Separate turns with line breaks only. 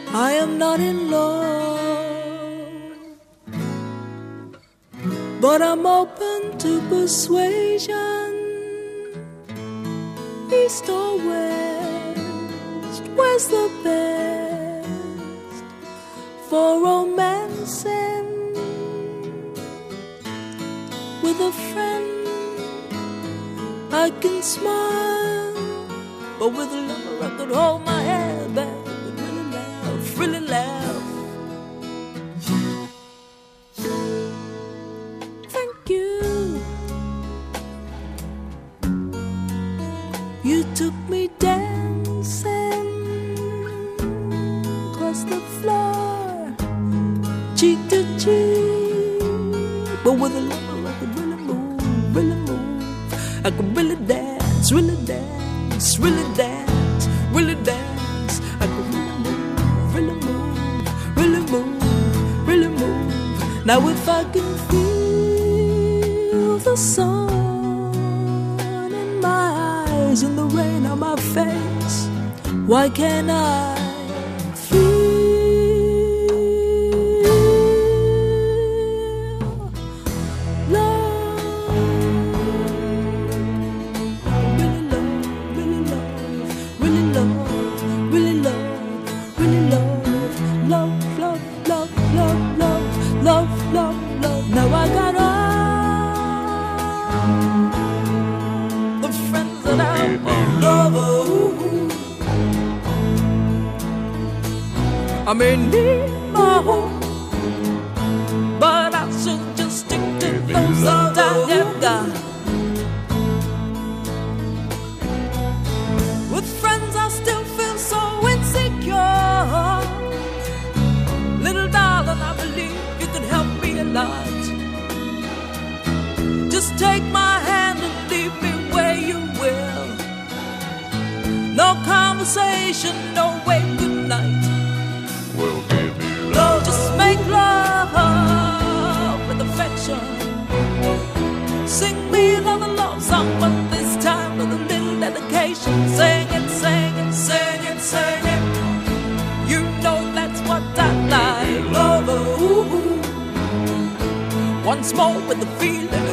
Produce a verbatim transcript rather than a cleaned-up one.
I am not in love, but I'm open to persuasion. East or west, where's the best for romancing? With a friend I can smile, but with a lover I could hold my head back and really laugh, really laugh. Thank you. You took me dancing across the floor, cheek to cheek, but with a lover I could really move, really move. I could really dance, really dance, really dance, really dance. I could really move, really move, really move, really move. Now if I can feel the sun in my eyes and the rain on my face, why can't I feel I may need my home, but I should just stick to those that I have got. With friends I still feel so insecure. Little darling, I believe you can help me a lot. Just take my hand and lead me where you will. No conversation, no way, good night.
We'll give you love.
Just make love with affection. Sing me another love song, but this time with a little dedication. Sing it, sing it, sing it, sing it. You know that's what I like. Love, ooh. Once more with the feeling